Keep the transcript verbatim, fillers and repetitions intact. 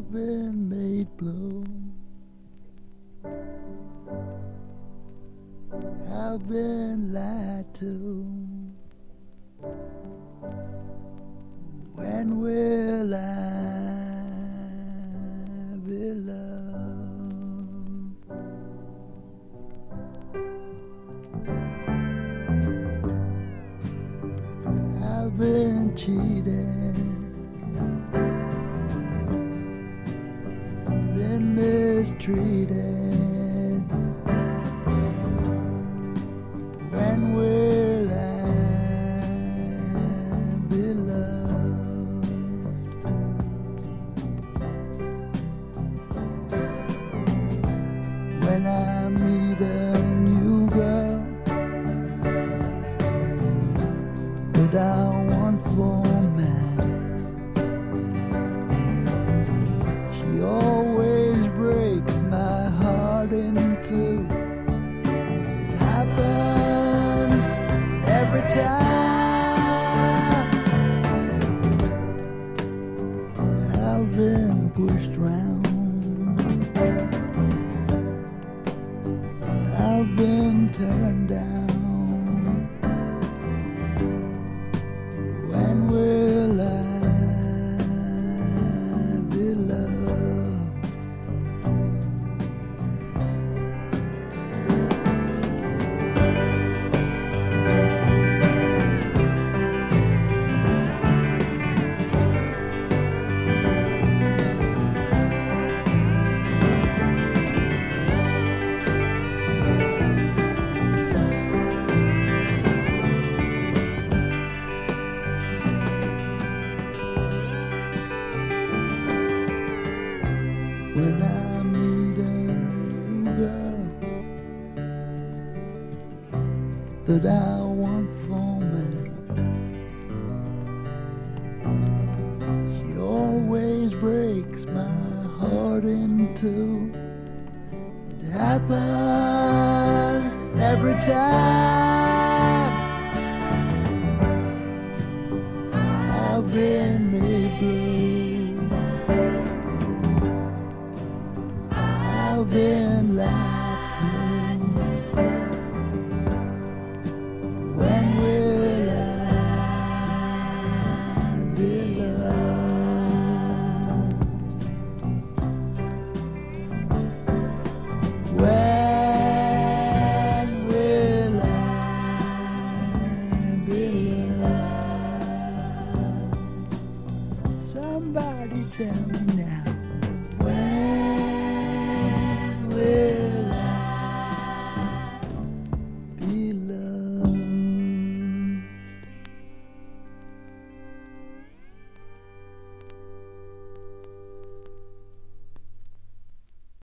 I've been made blue. I've been lied to. When will I be loved? I've been cheated, been mistreated. When will I be loved? When I meet a new girl that I want for me, she always breaks my heart in two. It happens every time. I've been pushed round, I've been turned down. When will I be loved? When I meet a new girl that I want for me, she always breaks my heart in two. It happens every time.